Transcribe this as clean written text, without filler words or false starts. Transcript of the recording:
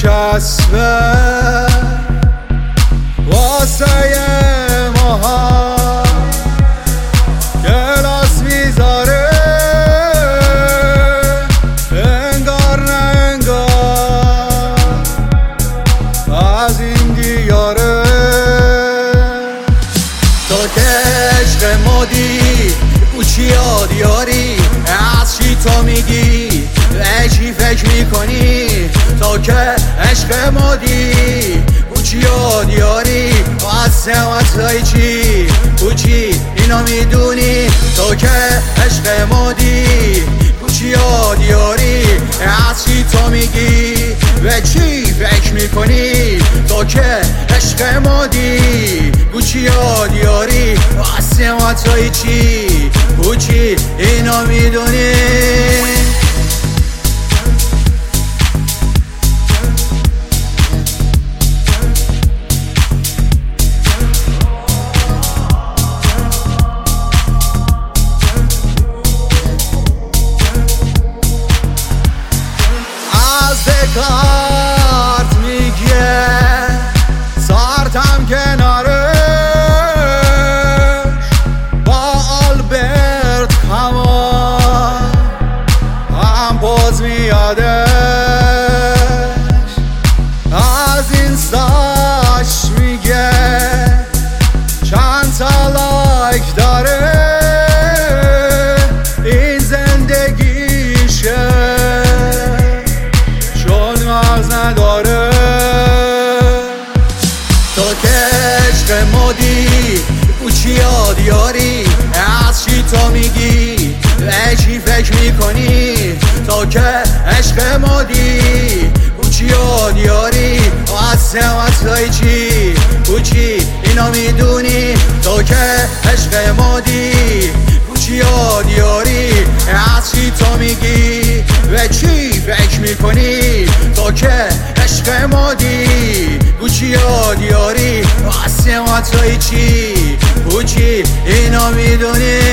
چسبه واسه ماها کلاس میذاره انگار نه انگار از این دیاره. تو که عشق مادی کوچی ها دیاری از چی تو میگی به چی فکر میکنی؟ تو که عشق مادی کوچی ها دیاری از سمت چی کوچی اینو میدونی؟ تو که عشق مادی کوچی ها دیاری از چی تو میگی به چی فکر میکنی؟ تو که عشق مادی کوچی ها دیاری از سمت چی کوچی اینو میدونی؟ دکارت میگه سارتم کنارش با آلبرت هم پوز میادش از این ساش میگه چند تا لایک داره این زندگیشه نداره. تو که عشق مادی کوچی ها دیاری از چی تو میگی به چی فکر میکنی؟ تو که عشق مادی کوچی ها دیاری از سمت چی کوچی اینو میدونی؟ تو که عشق مادی کوچی ها دیاری از چی تو میگی به چی فکر میکنی؟ تو که عشق مادی کوچی ها دیاری از سمت چی کوچی اینو میدونی؟